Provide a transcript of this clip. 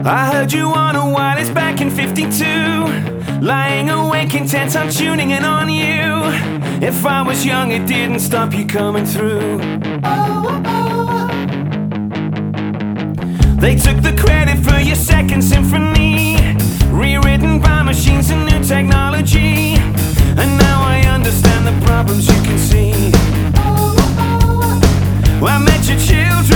I heard you on a wireless back in 52, lying awake intent on tuning in on you. If I was young, it didn't stop you coming through. They took the credit for your second symphony, rewritten by machines and new technology. And now I understand the problems you can see. I met your children